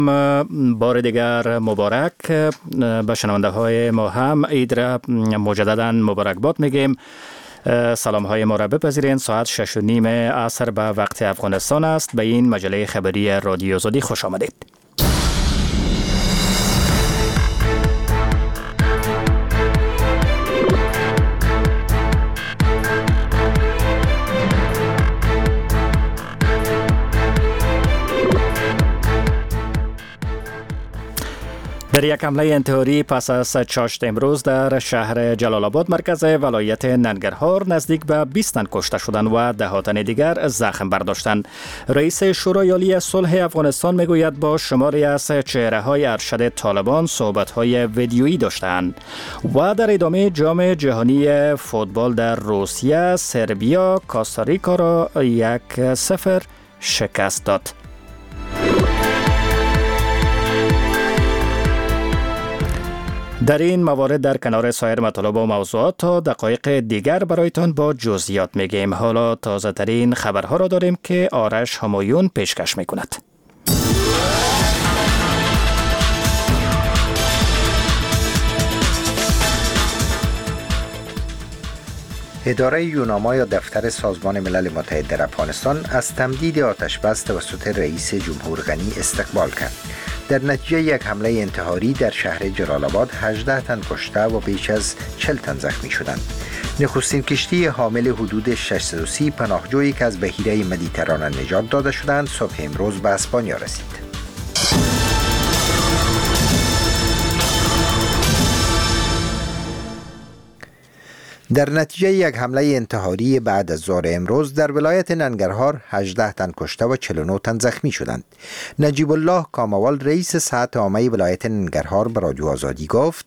بار دیگر مبارک به شنونده های ما هم عید را مجددا مبارکباد میگیم. سلام های ما را بپذیرین. ساعت 6:30 عصر به وقت افغانستان است. به این مجله خبری رادیو آزادی خوش آمدید. در یک حمله انتحاری پس از چاشت امروز در شهر جلال آباد مرکز ولایت ننگرهار نزدیک به 20 تن کشته شدند و 10 تن دیگر زخم برداشتند. رئیس شورای عالی صلح افغانستان میگوید با شماری از چهره‌های ارشد طالبان صحبت‌های ویدیویی داشتند. و در ادامه جام جهانی فوتبال در روسیه سربیا کاستاریکا را 1-0 شکست داد. در این موارد در کنار سایر مطالب و موضوعات تا دقایق دیگر برایتان با جزئیات میگیم. حالا تازه ترین خبرها را داریم که آرش همایون پیشکش میکند. اداره یوناما یا دفتر سازمان ملل متحد در افغانستان از تمدید آتش بس توسط رئیس جمهور غنی استقبال کرد. در نتیجه یک حمله انتحاری در شهر جلال آباد 18 تن کشته و بیش از 40 تن زخمی شدند. نخستین کشتی حامل حدود 630 پناهجویی که از بحیره مدیترانه نجات داده شدند صبح امروز به اسپانیا رسید. در نتیجه یک حمله انتحاری بعد از ظهر امروز در ولایت ننگرهار 18 تن کشته و 49 تن زخمی شدند. نجیب الله کاموال رئیس صحت عامه ولایت ننگرهار به رادیو آزادی گفت: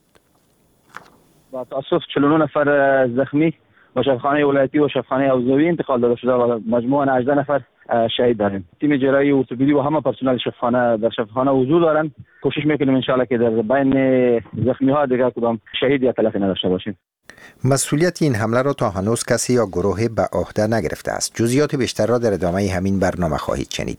با تأسف 49 نفر زخمی و شفاخانه ولایتی و شفاخانه حوزوی انتقال داده شده و مجموعاً 18 نفر شهید داریم. تیم جراحی ارتوپدی و همه پرسنل شفاخانه در شفاخانه حضور دارن. کوشش میکنیم ان شاء الله که در بین زخمی ها دیگر کدام شهید یا تلف نداشته باشیم. مسئولیت این حمله را تا هنوز کسی یا گروه به عهده نگرفته است. جزئیات بیشتر را در ادامه همین برنامه خواهید شنید.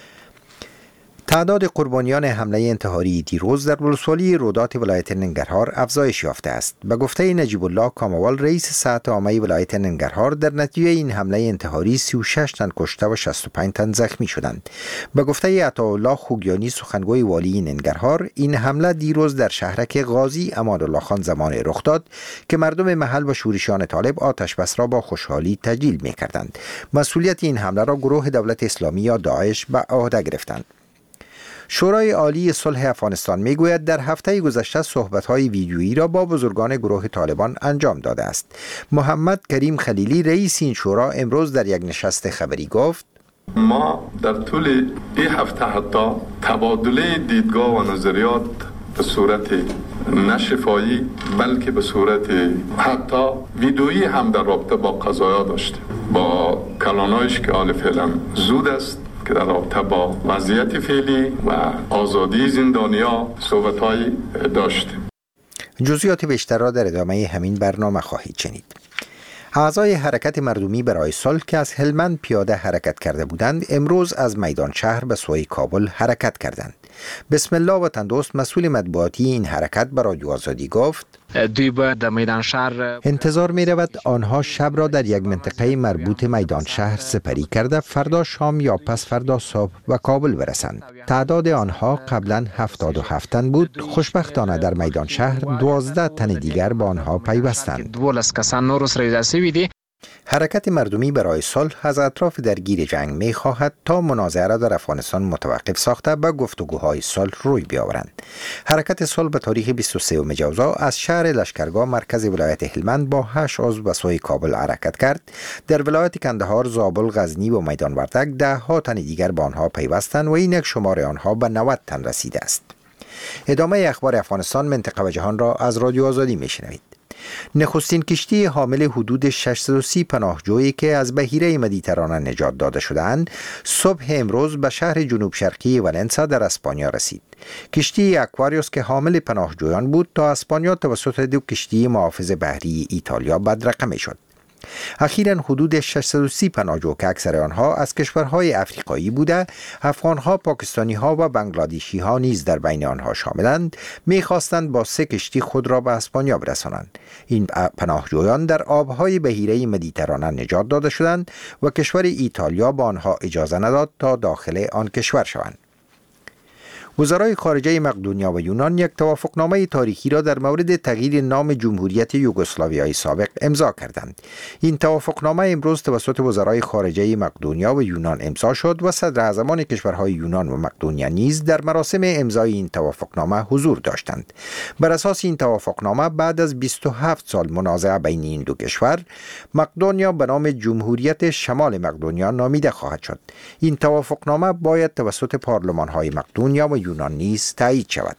تعداد قربانیان حمله انتحاری دیروز در ولسوالی رودات ولایت ننگرهار افزایش یافته است. به گفته نجیب الله کاموال رئیس صحت عامه ولایت ننگرهار در نتیجه این حمله انتحاری 36 تن کشته و 65 تن زخمی شدند. به گفته عطاالله خوگیانی سخنگوی والی ننگرهار این حمله دیروز در شهرک غازی امادالله خان زمان رخ داد که مردم محل و شورشیان طالب آتش بس را با خوشحالی تجلیل می‌کردند. مسئولیت این حمله را گروه دولت اسلامی یا داعش به عهده گرفتند. شورای عالی صلح افغانستان میگوید در هفته گذشته صحبت‌های ویدیویی را با بزرگان گروه طالبان انجام داده است. محمد کریم خلیلی رئیس این شورا امروز در یک نشست خبری گفت: ما در طول این هفته حتی تبادله دیدگاه و نظریات به صورت نه شفاهی بلکه به صورت حتی ویدیویی هم در رابطه با قضایا داشته. با کلانایش که حال فعلا زود است که در رابطه با وضعیت فعلی و آزادی زندانیا صحبت‌هایی داشتیم. جزئیات بیشتر را در ادامه همین برنامه خواهید شنید. اعضای حرکت مردمی برای صلح که از هلمند پیاده حرکت کرده بودند امروز از میدان شهر به سوی کابل حرکت کردند. بسم الله وطن دوست مسئول مطبوعاتی این حرکت به رادیو آزادی گفت: دوی باید در میدان شهر انتظار می رود آنها شب را در یک منطقه مربوط میدان شهر سپری کرده فردا شام یا پس فردا صبح به کابل برسند. تعداد آنها قبلا 77 تن بود. خوشبختانه در میدان شهر 12 تن دیگر با آنها پیوستند. حرکت مردمی برای صلح از اطراف درگیر جنگ می خواهد تا منازعه را در افغانستان متوقف ساخته به گفتگوهای صلح روی بیاورند. حرکت صلح به تاریخ 23 جوزا از شهر لشکرگاه مرکز ولایت هلمند با 8 عضو به سوی کابل حرکت کرد. در ولایت کندهار، زابل، غزنی و میدان وردک 10 تن دیگر با آنها پیوستند و اینک شمار آنها به 90 تن رسیده است. ادامه اخبار افغانستان، منطقه و جهان را از رادیو آزادی میشنوید. نخستین کشتی حامل حدود 630 پناهجویی که از بحیره مدیترانه نجات داده شدند صبح امروز به شهر جنوب شرقی ولنسا در اسپانیا رسید. کشتی اکواریوس که حامل پناهجویان بود تا اسپانیا توسط 2 کشتی محافظ بحری ایتالیا بدرقه شد. اخیراً حدود 630 پناهجو که اکثر آنها از کشورهای افریقایی بوده، افغانها، پاکستانیها و بنگلادشیها نیز در بین آنها شاملند، می‌خواستند با 3 کشتی خود را به اسپانیا برسانند. این پناهجویان در آبهای بحیره مدیترانه نجات داده شدند و کشور ایتالیا با آنها اجازه نداد تا داخل آن کشور شوند. وزرای خارجه مقدونیا و یونان یک توافقنامه تاریخی را در مورد تغییر نام جمهوریت یوگسلاویای سابق امضا کردند. این توافقنامه امروز توسط وزرای خارجه مقدونیا و یونان امضا شد و صدراعظمان کشورهای یونان و مقدونیا نیز در مراسم امضای این توافقنامه حضور داشتند. بر اساس این توافقنامه بعد از 27 سال منازعه بین این دو کشور، مقدونیا به نام جمهوریت شمال مقدونیا نامیده خواهد شد. این توافقنامه باید توسط پارلمان‌های مقدونیا و یونان نیز تایید شود.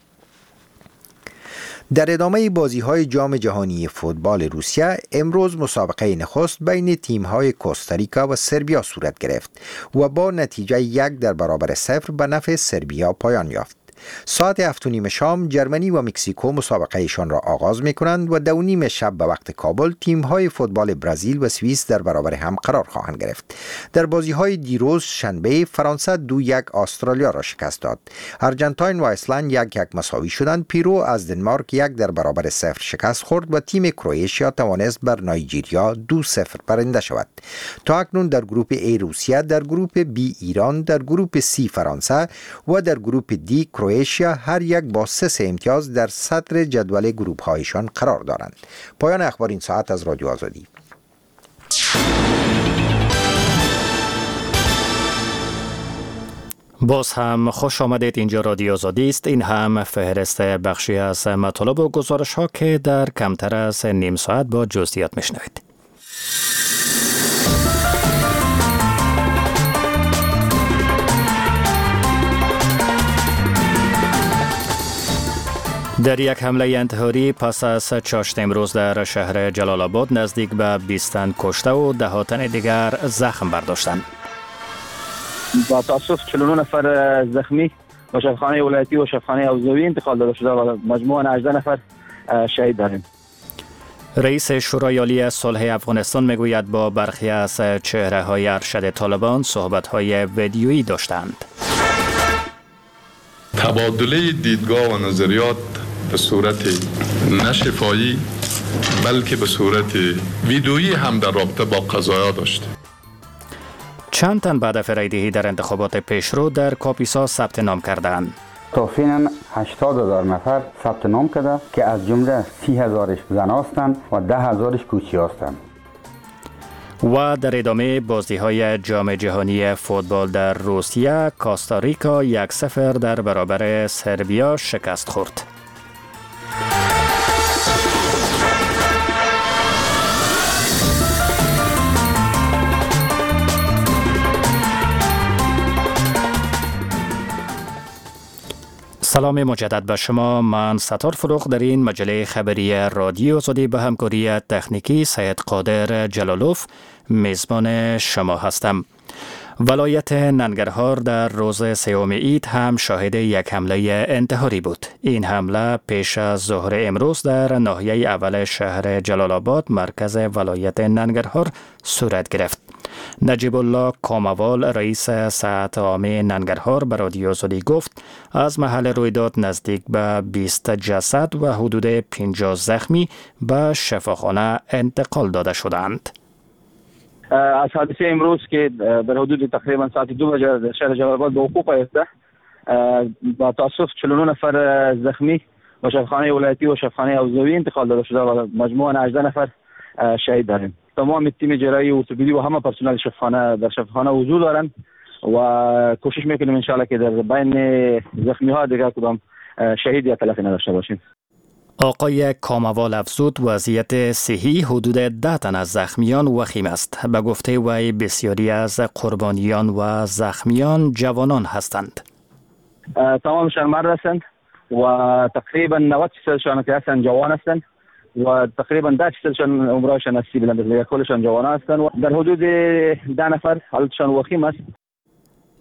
در ادامه بازی‌های جام جهانی فوتبال روسیه، امروز مسابقه نخست بین تیم‌های کوستاریکا و سربیا صورت گرفت و با نتیجه 1-0 به نفع سربیا پایان یافت. ساعت 7:30 شام جرمنی و مکزیکو مسابقهشان را آغاز می‌کنند و 2:30 شب به وقت کابل تیم‌های فوتبال برزیل و سوئیس در برابر هم قرار خواهند گرفت. در بازی‌های دیروز شنبه فرانسه 2-1 استرالیا را شکست داد. آرژانتین و ایسلند 1-1 مساوی شدند. پیرو از دنمارک 1-0 شکست خورد و تیم کرواتیا توانست بر نایجریا 2-0 برنده شود. تا اکنون در گروپ A روسیه، در گروپ B ایران، در گروپ C فرانسه و در گروپ D کرواتیا هر یک با 3 امتیاز در صدر جدول گروپ هایشان قرار دارند. پایان اخبار این ساعت از رادیو آزادی. باز هم خوش آمدید. اینجا رادیو آزادی است. این هم فهرست بخشی از مطالب و گزارش ها که در کمتر از نیم ساعت با جزئیات میشنوید. در یک حمله انتحاری پس از چاشت امروز در شهر جلال آباد نزدیک به 20 تن کشته و 10 تن دیگر زخم برداشتند. با تاسف 49 نفر زخمی به شفاخانه ولایتی و شفاخانه حوزوی انتقال داده شده و مجموعاً 18 نفر شهید داریم. رئیس شورای عالی صلح افغانستان میگوید با برخی از چهره‌های ارشد طالبان صحبت‌های ویدیویی داشتند. تبادله دیدگاه و نظریات به صورت نه شفاهی بلکه به صورت ویدیویی هم در رابطه با قضایا داشته. چند تن بعد از رایدهی در انتخابات پیشرو در کاپیسا ثبت نام کردند. تا فعلا 80,000 نفر ثبت نام کرده که از جمله 30,000 زن هستند و 10,000 کوچی هستند. و در ادامه بازی‌های جام جهانی فوتبال در روسیه، کوستاریکا 1-0 در برابر سربیا شکست خورد. سلام مجدد به شما. من ستار فروغ در این مجله خبری رادیو آزادی به همکاری تکنیکی سید قادر جلالوف میزبان شما هستم. ولایت ننگرهار در روز سوم عید هم شاهد یک حمله انتحاری بود. این حمله پیش از ظهر امروز در ناحیه اول شهر جلال آباد مرکز ولایت ننگرهار صورت گرفت. نجیب الله کاموال رئیس ساعت عامه ننگرهار به رادیو آزادی گفت از محل رویداد نزدیک به 20 جسد و حدود 50 زخمی به شفاخانه انتقال داده شدند. از حادثه امروز که در حدود تقریبا ساعت 2 بجه در شهر جلال آباد به وقوع پیوسته، با تاسف 49 نفر زخمی به شفاخانه ولایتی و شفاخانه حوزوی انتقال داده شده و مجموعاً 18 نفر شهید داریم. تمام تیم جراحی و ارتوپدی و همه پرسنل شفاخانه در شفاخانه حضور دارند و کوشش میکنیم ان شاء الله که در بین زخمی ها دیگر کدام شهید یا تلفی نداشته باشیم. آقای کاموال افزود وضعیت صحی حدود 10 تن از زخمیان وخیم است. به گفته وی بسیاری از قربانیان و زخمیان جوانان هستند. تمامشان مرد هستند و تقریبا 90% که هستند جوان هستند و تقریبا 10% عمرشان نصیب بلند است. کلشان جوان هستند و در حدود 10 نفر حالتشان وخیم است.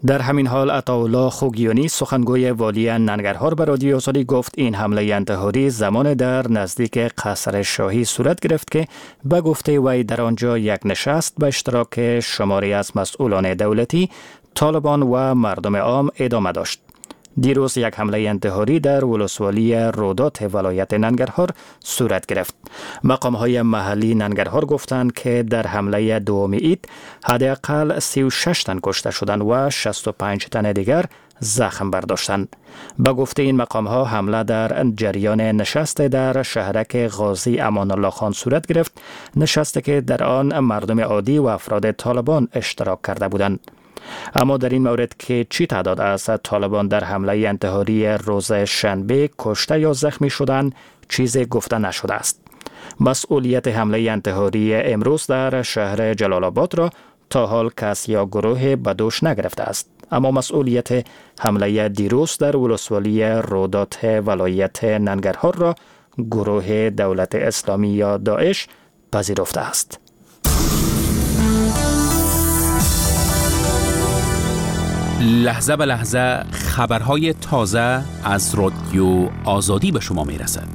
در همین حال عطاالله خوگیانی سخنگوی والی ننگرهار به رادیو آزادی گفت این حمله انتحاری زمان در نزدیک قصر شاهی صورت گرفت که به گفته وی در آنجا یک نشست به اشتراک شماری از مسئولان دولتی، طالبان و مردم عام ادامه داشت. دیروز یک حمله انتحاری در ولسوالی رودات ولایت ننگرهار صورت گرفت. مقام‌های محلی ننگرهار گفتند که در حمله دومی عید حداقل 36 تن کشته شدند و 65 تن دیگر زخم برداشتند. به گفته این مقام‌ها حمله در جریان نشست در شهرک غازی امان الله خان صورت گرفت، نشستی که در آن مردم عادی و افراد طالبان اشتراک کرده بودند. اما در این مورد که چی تعداد از طالبان در حمله انتحاری روز شنبه کشته یا زخمی شدند چیزی گفته نشده است. مسئولیت حمله انتحاری امروز در شهر جلال آباد را تا حال کس یا گروه به دوش نگرفته است، اما مسئولیت حمله دیروز در ولسوالی رودات ولایت ننگرهار را گروه دولت اسلامی یا داعش پذیرفته است. لحظه به لحظه خبرهای تازه از رادیو آزادی به شما میرسد.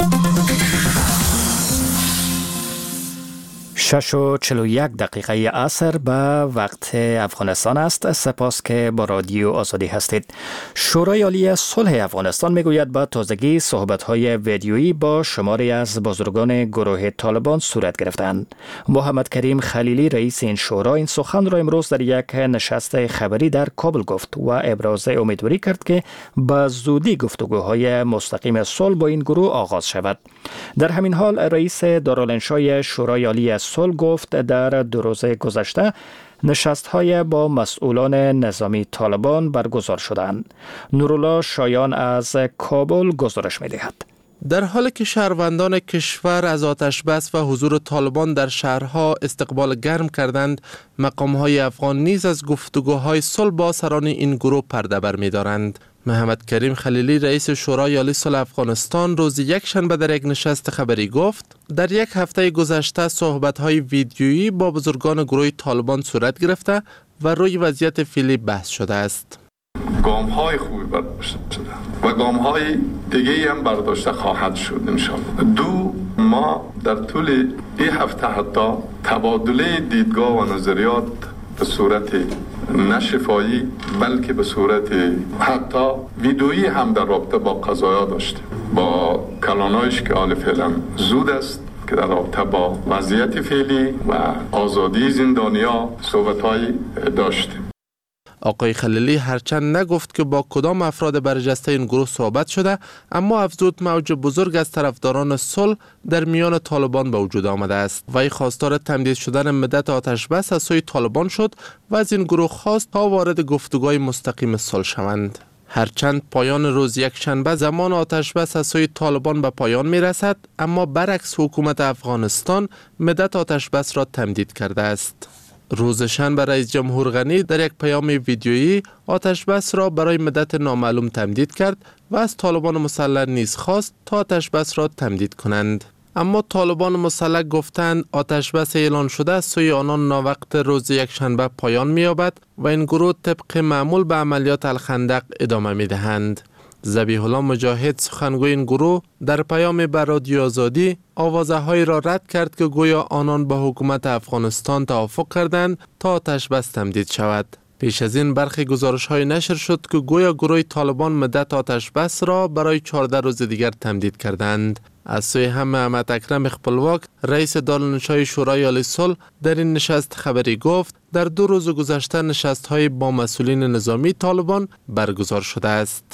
6:41 عصر به وقت افغانستان است. سپاس که با رادیو آزادی هستید. شورای عالی صلح افغانستان میگوید با تازگی صحبت‌های ویدیویی با شماری از بزرگان گروه طالبان صورت گرفتند. محمد کریم خلیلی رئیس این شورا این سخن را امروز در یک نشست خبری در کابل گفت و ابراز امیدواری کرد که با زودی گفتگوهای مستقیم صلح با این گروه آغاز شود. در همین حال رئیس دارالانشای شورای عالی صلح گفت در 2 روز گذشته نشست‌های با مسئولان نظامی طالبان برگزار شدند. نورالله شایان از کابل گزارش می‌دهد. در حالی که شهروندان کشور از آتش بس و حضور طالبان در شهرها استقبال گرم کردند، مقام‌های افغان نیز از گفتگوهای صلح با سران این گروه پرده برمی‌دارند. محمد کریم خلیلی رئیس شورای عالی صلح افغانستان روز یکشنبه در یک نشست خبری گفت در یک هفته گذشته صحبت‌های ویدیویی با بزرگان گروه طالبان صورت گرفته و روی وضعیت فعلی بحث شده است. گام‌های خوبی برداشته شده و گام‌های دیگه‌ای هم برداشته خواهد شد انشاءالله. ما در طول این هفته حتی تبادله دیدگاه و نظریات به صورت نه شفاهی بلکه به صورت حتی ویدئویی هم در رابطه با قضایا داشتیم با کلانایش که حال فعلا زود است که در رابطه با وضعیت فعلی و آزادی زندانیا صحبت‌هایی داشتیم. آقای خلیلی هرچند نگفت که با کدام افراد برجسته این گروه صحبت شده، اما افزود موج بزرگ از طرفداران صلح در میان طالبان به وجود آمده است. وی خواستار تمدید شدن مدت آتش بس از سوی طالبان شد و از این گروه خواست تا وارد گفتگوهای مستقیم صلح شوند. هرچند پایان روز یکشنبه زمان آتش بس از سوی طالبان به پایان می رسد، اما برعکس حکومت افغانستان مدت آتش بس را تمدید کرده است. روز شنبه رئیس جمهور غنی در یک پیام ویدیویی آتش بس را برای مدت نامعلوم تمدید کرد و از طالبان مسلح نیز خواست تا آتش بس را تمدید کنند. اما طالبان مسلح گفتند آتش بس اعلان شده از سوی آنان ناوقت روز یکشنبه پایان می‌یابد و این گروه طبق معمول به عملیات الخندق ادامه می‌دهند. ذبیح الله مجاهد سخنگوی این گروه در پیام به رادیو آزادی آوازه‌هایی را رد کرد که گویا آنان با حکومت افغانستان توافق کردند تا آتش بس تمدید شود. پیش از این برخی گزارش‌های نشر شد که گویا گروه طالبان مدت آتش بس را برای 14 روز دیگر تمدید کردند. از سوی هم محمد اکرم خپلواک رئیس دارالانشای شورای عالی صلح در این نشست خبری گفت در 2 روز گذشته نشست‌های با مسئولین نظامی طالبان برگزار شده است.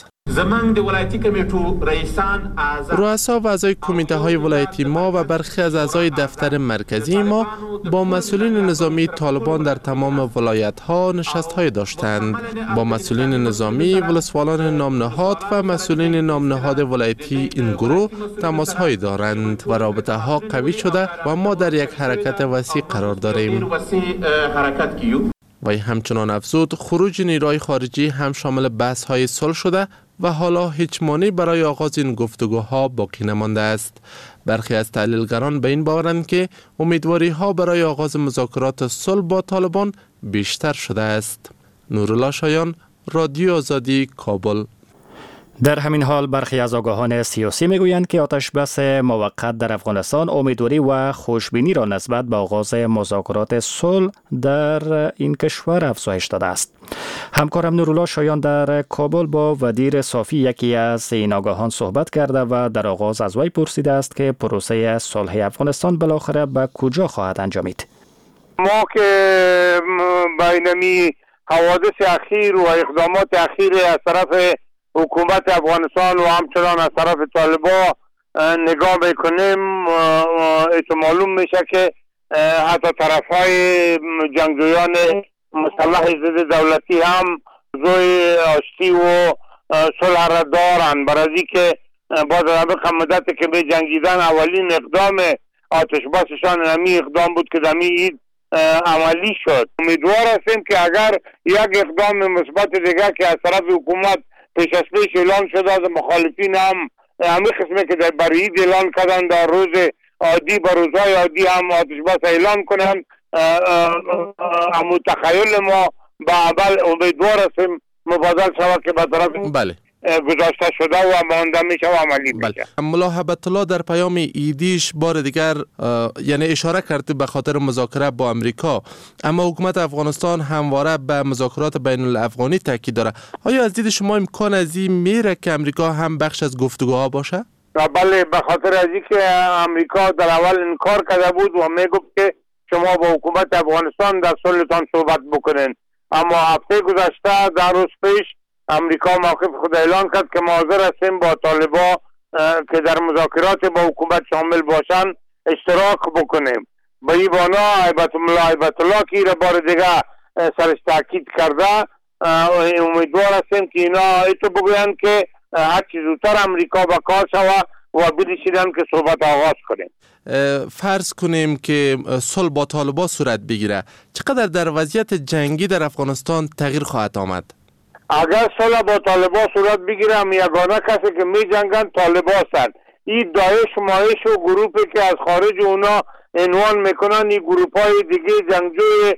رؤسا و اعضای کمیته های ولایتی ما و برخی از اعضای دفتر مرکزی ما با مسئولین نظامی طالبان در تمام ولایت ها نشست های داشتند. با مسئولین نظامی، ولسوالان نامنهاد و مسئولین نامنهاد ولایتی این گروه تماس های دارند و رابطه ها قوی شده و ما در یک حرکت وسیع قرار داریم. و همچنان افزود خروج نیروهای خارجی هم شامل بحث های صلح شده و حالا هیچ مانعی برای آغاز این گفتگوها باقی نمانده است. برخی از تحلیلگران به این باورند که امیدواری ها برای آغاز مذاکرات صلح با طالبان بیشتر شده است. نورالله شایان، رادیو آزادی، کابل. در همین حال برخی از آگاهان سیاسی میگویند که آتش بس موقت در افغانستان امیدواری و خوشبینی را نسبت به آغاز مذاکرات صلح در این کشور افزایش داده است. همکارم نورالله شایان در کابل با ودیر صافی یکی از این آگاهان صحبت کرده و در آغاز از وی پرسیده است که پروسه صلح افغانستان بالاخره به کجا خواهد انجامید. ما که بینمی حوادث اخیر و اقدامات اخیر از طرف حکومت افغانستان و همچنان از طرف طالبان نگاه میکنیم، ایتو معلوم میشه که حتی طرفهای جنگجویان مسلح ضد دولتی هم روی آشتی و صلح را دارن. برای که باز رابق مدت که به جنگیدن اولین اقدام آتش بسشان همی اقدام بود که دمی اید عملی شد. امیدوار هستیم که اگر یک اقدام مثبت دیگه که از طرف حکومت پیش از پیش اعلان شده از مخالفین هم همین قسمه که در برید اعلان کردن در روز عادی به روزهای عادی هم آتش بس اعلان کنن، متخیل ما به اول امیدوار هستیم مفاضل شود که به طرف گذاشته شده و مانده میشه و عملی میشه. ملا هبت الله در پیام ایدیش بار دیگر یعنی اشاره کرده به خاطر مذاکره با امریکا، اما حکومت افغانستان همواره به مذاکرات بین الافغانی تاکید داره. آیا از دید شما امکان از این میره که امریکا هم بخش از گفتگوها باشه؟ بله، به خاطر از اینکه امریکا در اول انکار کرده بود و میگفت که شما با حکومت افغانستان در صلحتان صحبت بکنین، اما هفته گذشته در روز پیش امریکا موقف خود اعلان کرد که حاضر هستیم با طالبان که در مذاکرات با حکومت شامل باشن اشتراک بکنیم. به این بانا هیبت الله که را بار دیگه سرش تاکید کرده، امیدوار هستیم که اینا ایتو بگوین که هر چیز زودتر امریکا با کار شوه و بریشیدن که صحبت آغاز کنیم. فرض کنیم که صلح با طالبان صورت بگیره، چقدر در وضعیت جنگی در افغانستان تغییر خواهد آمد؟ اگر صلح با طالبان صورت بگیره، یگانه کسی که می جنگن طالبان هستند. این داعش مایش و گروپی که از خارج اونا عنوان میکنن، این گروپ های دیگه جنگجوی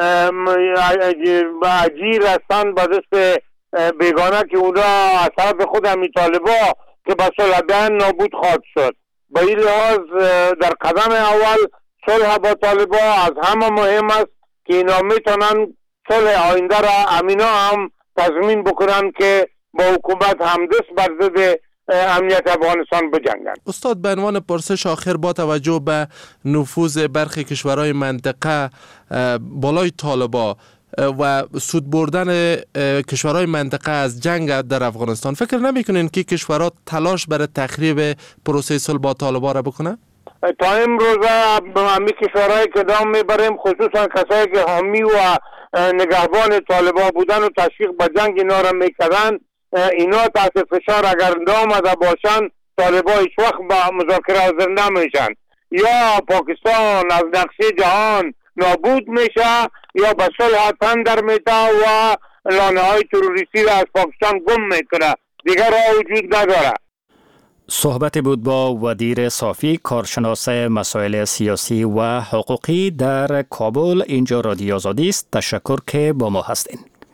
اجیر هستند به دست بیگانه که اونا از طرف خود همی طالبان که به صلح بیان نابود خواهد شد. به این لحاظ در قدم اول صلح با طالبان از همه مهم است که اینا میتونن صلح آینده را امینا هم تضمین بکنن که با حکومت همدست بر ضد امنیت افغانستان بجنگن. استاد، به عنوان پرسش آخر با توجه به نفوذ برخی کشورهای منطقه بالای طالبان و سود بردن کشورهای منطقه از جنگ در افغانستان، فکر نمیکنین که کشورها تلاش برای تخریب پروسه صلح با طالبان را بکنن؟ تا امروز همین کشورهایی که دام میبریم، خصوصا کسایی که حامی و نگهبان طالبان بودن و تشویق به جنگ اینا را میکردن، اینا تحت فشار اگر نامده باشن طالبان هیچ وقت با مذاکره حاضر نمیشن. یا پاکستان از نقشه جهان نابود میشه یا به صلح تن در میته و لانه های تروریستی را از پاکستان گم میکنه، دیگر راه وجود نداره. صحبت بود با ودیر صافی، کارشناس مسائل سیاسی و حقوقی در کابل. اینجا رادیو آزادی است. تشکر که با ما هستین.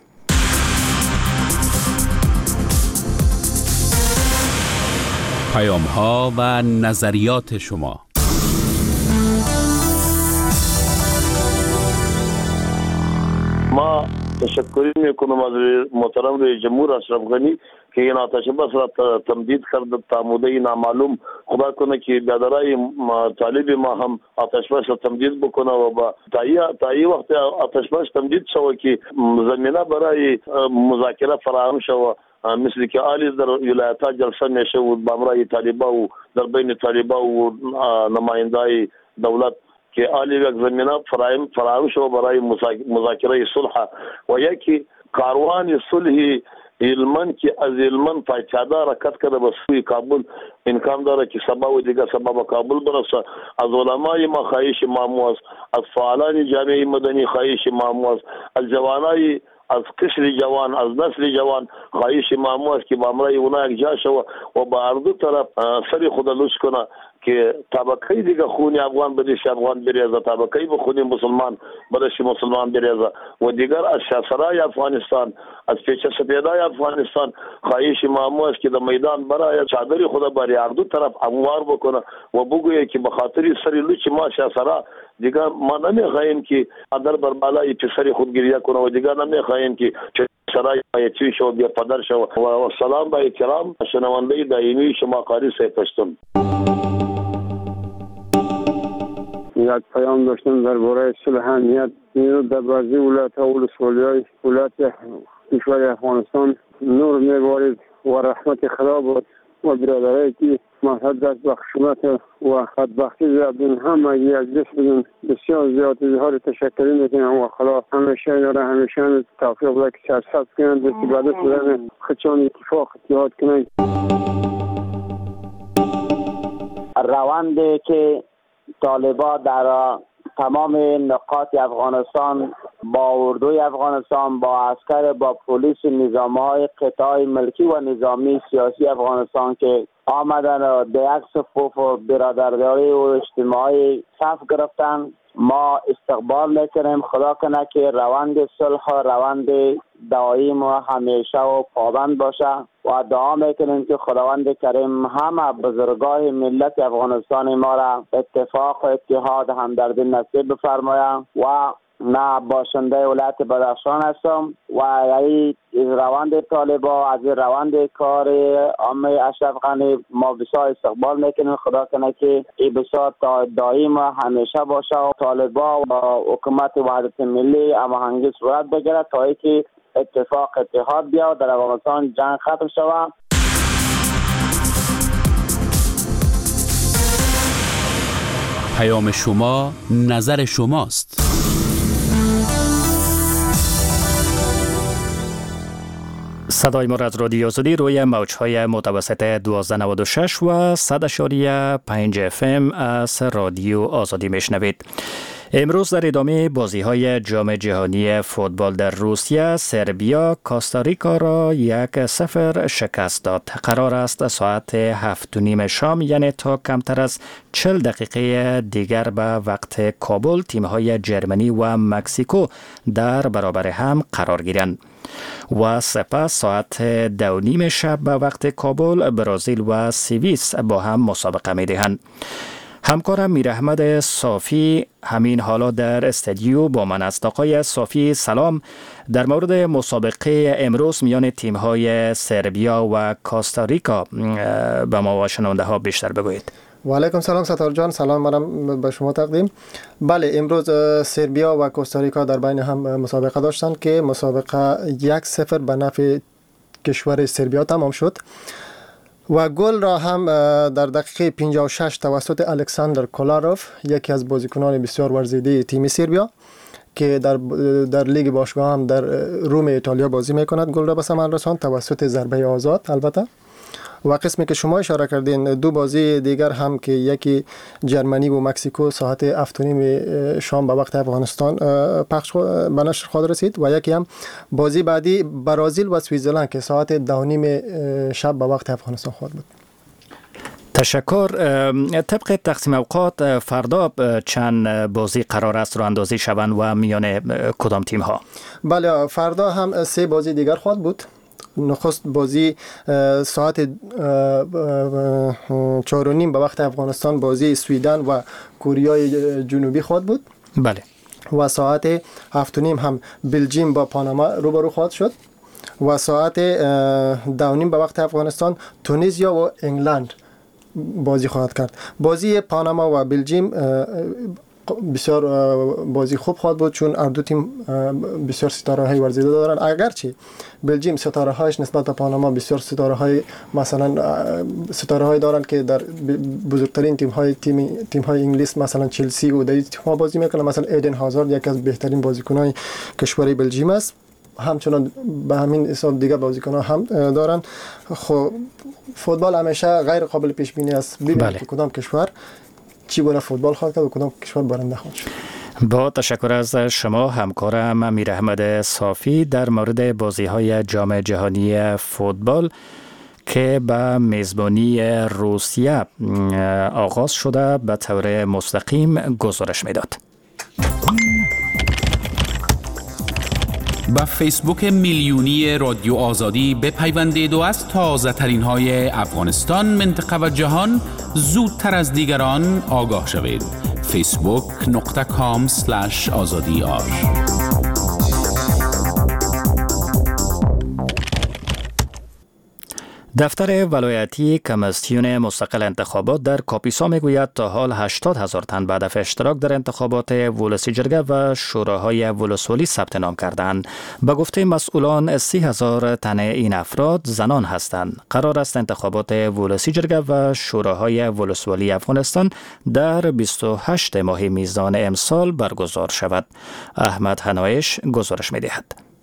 پیام‌ها و نظریات شما. ما تشکر میکنم از محترم رئیس جمهور اشرف غنی که این آتش بس را تمدید کرد تا مدت نامعلوم. خدا کنه که بیادرای طالب ما هم آتش بس را تمدید بکنه و با تا این وقت آتش بس تمدید شود که زمینه برای مذاکره فراهم شود، مثل که آلیز در ولایت‌ها جلسه میشه و با امرای طالبان و در بین طالبان و نمایندای دولت که عالی یک زمینه فراهم شد برای مذاکره صلح و یکی کاروان صلح هلمند که از هلمند پایتخت حرکت کرده به سوی کابل، امکان داره که سبب و دیگه سبب کابل برسه. از علمای ما خواهش مامو است، از فعالان جامعه مدنی خواهش مامو است، از جوانای از قشر جوان از نسل جوان خواهش مامو است که با امرای اونا یک جا شود و با هر دو طرف سری خود لوس کنه که طبقه دیگه خون افغان بدش افغان بریزه، طبقه بخونی مسلمان بدش مسلمان بریزه و دیگر از شاسرای افغانستان، از پیچه سپیدای افغانستان خواهش ما است که در میدان برای چادری خدا بر هر دو طرف اموار بکنه و بگویه که به خاطر سری لوچ ما شاسرا دیگر ما نمیخواهیم که در بر بالای پسری خود گریه کنه و دیگر نمیخواهیم که سرای ایتی شو بیا پدر شو و سلام با احترام شنونده دائمی شما قاری پشتون. یک پیام داشتم درباره صلح امنیت در بعضی ولایت‌ها و ولسوالی‌های ولایت کشور افغانستان نور می‌بارید و رحمت خدا بود و برادرایی که مذهب دست به خشونت و بدبختی زیادین همه یک دست بدون بسیار زیاد اظهار تشکری میکنم و خدا همیشه اینا همیشه توفیق بده که سرسبز کنند دستی به دست بدن خچان اتفاق اتحاد کنند. روندی که طالبان در تمام نقاط افغانستان با اردوی افغانستان، با عسکر، با پلیس، نظام‌های قطاع ملکی و نظامی سیاسی افغانستان که آمدن در یک صفوف و برادرداری و اجتماعی صف گرفتن، ما استقبال میکنیم. خدا کنه که روند صلح و روند دائم و همیشه و پابند باشه و دعا میکنیم که خداوند کریم همه بزرگای ملت افغانستان ما را اتفاق و اتحاد همدردی نصیب بفرماید و نه باشنده ولایت بدخشان هستم و یعنی روند طالبان از روند کار عام اشرف غنی ما بسیار استقبال میکنیم. خدا کنه که این بسیار دائم همیشه باشه و طالبان و حکومت وحدت ملی هماهنگی صورت بگیرد تا اینکه اتفاق اتحاد بیاد در افغانستان جنگ ختم شود. پیام شما نظر شماست. صدای ما از رادیو آزادی روی موج‌های متوسط 1296 و 100.5 FM از رادیو آزادی میشنوید. امروز در ادامه بازی‌های جام جهانی فوتبال در روسیه، سربیا کوستاریکا را 1-0 شکست داد. قرار است ساعت 7:30 شام یعنی تا کمتر از 40 دقیقه دیگر به وقت کابل تیم‌های جرمنی و مکزیکو در برابر هم قرار گیرند. و سپس ساعت 2:30 شب به وقت کابل برزیل و سوئیس با هم مسابقه می‌دهند. همکارم میر احمد صافی همین حالا در استودیو با من است. آقای صافی سلام. در مورد مسابقه امروز میان تیم‌های سربیا و کوستاریکا به ما و شنونده ها بیشتر بگویید. و علیکم سلام ستار جان، سلام منم به شما تقدیم. بله، امروز سربیا و کوستاریکا در بین هم مسابقه داشتن که مسابقه 1-0 به نفع کشور سربیا تمام شد و گل را هم در دقیقه 56 توسط الکساندر کولاروف، یکی از بازیکنان بسیار ورزیده تیم سربیا که در لیگ باشگاه هم در روم ایتالیا بازی میکند، گل را به ثمر رساند توسط ضربه آزاد. البته و قسمی که شما اشاره کردین، دو بازی دیگر هم که یکی جرمنی و مکزیکو ساعت 7:30 شام به وقت افغانستان پخش به نشر خواهد رسید و یکی هم بازی بعدی برزیل و سوئیسرلند که ساعت 2:30 شب به وقت افغانستان خواهد بود. تشکر. طبق تقسیم اوقات فردا چند بازی قرار است راه اندازی شوند و میان کدام تیم ها؟ بله، فردا هم 3 بازی دیگر خواهد بود. نخست بازی ساعت 4:30 به وقت افغانستان بازی سویدن و کره جنوبی خواهد بود. بله. و ساعت 7:30 هم بلژیم با پاناما روبرو خواهد شد و ساعت 2:30 به وقت افغانستان تونیزیا و انگلند بازی خواهد کرد. بازی پاناما و بلژیم بسیار بازی خوب خواهد بود چون هر دو تیم بسیار ستاره های ورزیده دارند. اگرچه بلژیم ستاره هایش نسبت به پاناما بسیار ستاره های ستاره های دارند که در بزرگترین تیم های انگلیس مثلا چلسی و در تیم ها بازی میکنند. مثلا ایدن هازارد یکی از بهترین بازیکنان کشور بلژیم است. همچنان به همین حساب دیگه بازیکنان هم دارند. خب فوتبال همیشه غیر قابل پیش بینی است. ببینید که کدام کشور چی گونه فوتبال خواهد کرد و کدام کشور برنده خواهد شد. با تشکر از شما همکارم میر احمد صافی در مورد بازی‌های جام جهانی فوتبال که به میزبانی روسیه آغاز شده به طور مستقیم گزارش میداد. با فیسبوک میلیونی رادیو آزادی بپیوندید و از تازه ترین های افغانستان، منطقه و جهان زودتر از دیگران آگاه شوید. facebook.com/azadi.ar دفتر ولایتی کمیسیون مستقل انتخابات در کاپیسا میگوید تا حال 80,000 تن به هدف اشتراک در انتخابات ولسی جرگه و شوراهای ولسوالی ثبت نام کردند. به گفته مسئولان 30,000 تن این افراد زنان هستند. قرار است انتخابات ولسی جرگه و شوراهای ولسوالی افغانستان در 28 ماه میزان امسال برگزار شود. احمد حنایش گزارش می‌دهد.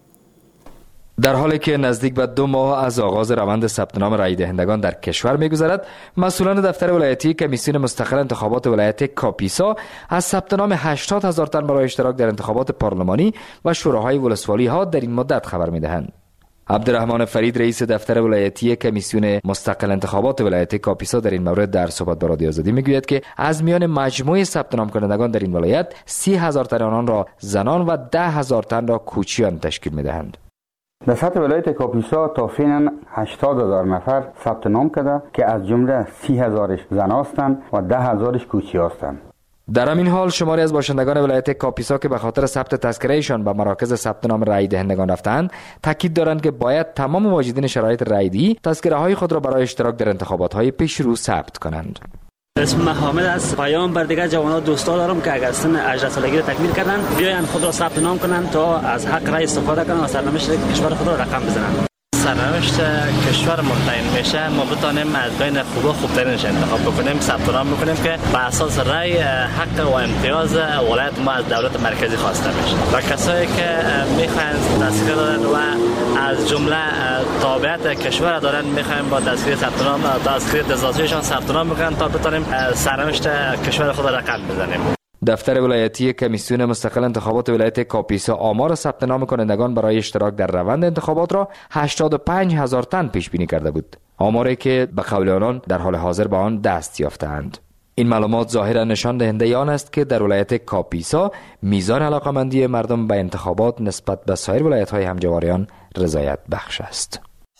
در حالی که نزدیک به 2 ماه از آغاز روند ثبت نام رای دهندگان در کشور می‌گذرد، مسئولان دفتر ولایتی کمیسیون مستقل انتخابات ولایت کاپیسا از ثبت نام 80,000 تن برای اشتراک در انتخابات پارلمانی و شوراهای ولسوالی ها در این مدت خبر می‌دهند. عبدالرحمن فرید رئیس دفتر ولایتی کمیسیون مستقل انتخابات ولایت کاپیسا در این مورد در صحبت با رادیو آزادی میگوید که از میان مجموع ثبت نام کنندگان در این ولایت 30,000 تن آنان را زنان و 10,000 تن را کوچیان تشکیل می‌دهند. در سطح ولایت کاپیسا تا فعلا 80,000 نفر ثبت نام کرده که از جمله 30,000 زن هستند و 10,000 کوچی هستند. در همین حال شماری از باشندگان ولایت کاپیسا که به خاطر ثبت تذکرهشان به مراکز ثبت نام رای دهندگان رفتند، تاکید دارند که باید تمام واجدین شرایط رایدهی تذکره‌های خود را برای اشتراک در انتخابات‌های پیش رو ثبت کنند. اسم حامد از پیام بر دیگر جوانان دوستا دارم که اگر سن 18 سالگی را تکمیل کردن بیاین خود را ثبت نام کنند تا از حق رای استفاده کنند و سرنوشت کشور خود را رقم بزنند. سرنوشت کشور مطمئن میشه ما بتونیم از بین خوبترینش انتخاب بکنیم، ثبت نام بکنیم که بر اساس رای حق و امتیاز ولایت ما از دولت مرکزی خواسته میشه و کسایی که میخواین تذکره دارن و از جمله تابعیت کشور دارن میخوایم با تذکره ثبت نام تذکره دزازیشان ثبت نام بکنن تا بتونیم سرنوشت کشور خود را رقم بزنیم. دفتر ولایتی کمیسیون مستقل انتخابات ولایت کاپیسا آمار ثبت نام کنندگان برای اشتراک در روند انتخابات را 85,000 تن پیش بینی کرده بود، آماری که به قول آنان در حال حاضر به آن دست یافتند. این معلومات ظاهرا نشان دهنده آن است که در ولایت کاپیسا میزان علاقمندی مردم به انتخابات نسبت به سایر ولایت‌های همجوار رضایت بخش است.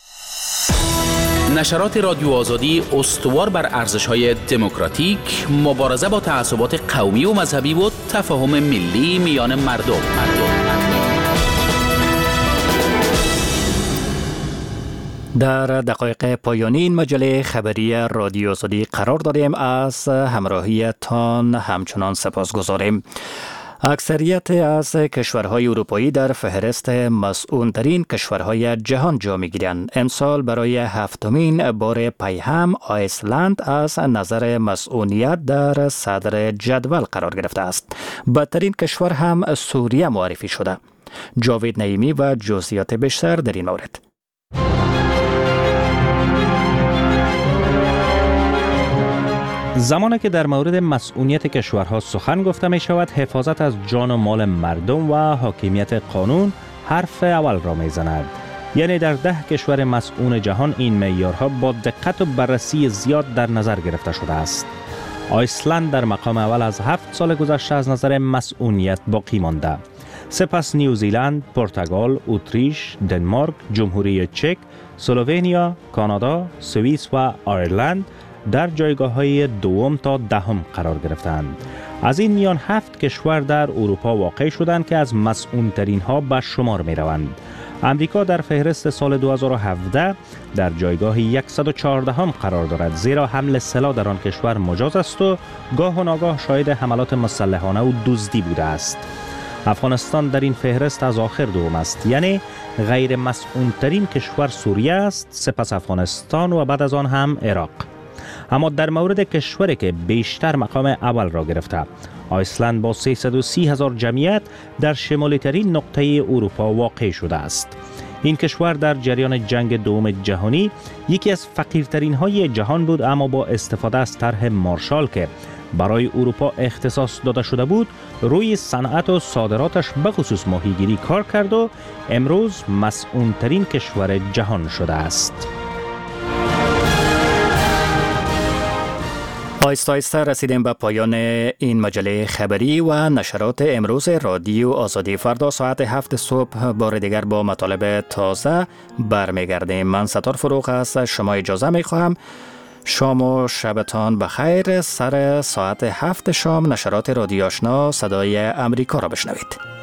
نشرات رادیو آزادی استوار بر ارزش‌های دموکراتیک، مبارزه با تعصبات قومی و مذهبی و تفاهم ملی میان مردم. در دقایق پایانی این مجله خبری رادیو آزادی قرار داریم. از همراهیتان همچنان سپاسگزاریم. اکثریت از کشورهای اروپایی در فهرست مسئول‌ترین کشورهای جهان جا می‌گیرند. امسال برای 7مین بار پی هم آیسلند از نظر مسئولیت در صدر جدول قرار گرفته است. بدترین کشور هم سوریه معرفی شده. جاوید نعیمی و جزئیات بیشتر در این مورد. زمانی که در مورد مسئولیت کشورها سخن گفته می شود، حفاظت از جان و مال مردم و حاکمیت قانون حرف اول را می زند. یعنی در 10 کشور مسئول جهان این معیارها با دقت و بررسی زیاد در نظر گرفته شده است. آیسلند در مقام اول از 7 سال گذشته از نظر مسئولیت باقی مانده. سپس نیوزیلند، پرتغال، اتریش، دنمارک، جمهوری چک، سلوونیا، کانادا، سوئیس و آیرلند در جایگاه‌های دوم تا دهم قرار گرفتند. از این میان 7 کشور در اروپا واقع شدند که از مسئول‌ترین ها به شمار می روند. امریکا در فهرست سال 2017 در جایگاه 114 قرار دارد، زیرا حمل سلاح در آن کشور مجاز است و گاه و ناگاه شاهد حملات مسلحانه و دزدی بوده است. افغانستان در این فهرست از آخر دوم است، یعنی غیر مسئول‌ترین کشور سوریه است، سپس افغانستان و بعد از آن هم عراق. اما در مورد کشوری که بیشتر مقام اول را گرفته، آیسلند با 330,000 جمعیت در شمالی ترین نقطه اروپا واقع شده است. این کشور در جریان جنگ دوم جهانی یکی از فقیرترین های جهان بود، اما با استفاده از طرح مارشال که برای اروپا اختصاص داده شده بود، روی صنعت و صادراتش به خصوص ماهیگیری کار کرد و امروز مسئول ترین کشور جهان شده است. آیسته آیسته رسیدیم به پایان این مجله خبری و نشرات امروز رادیو آزادی. فردا ساعت 7 صبح بار دیگر با مطالب تازه برمیگردیم. من ستار فروغ از شما اجازه میخواهم. شام و شبتان بخیر. سر ساعت 7 شام نشرات رادیو آشنا صدای امریکا را بشنوید.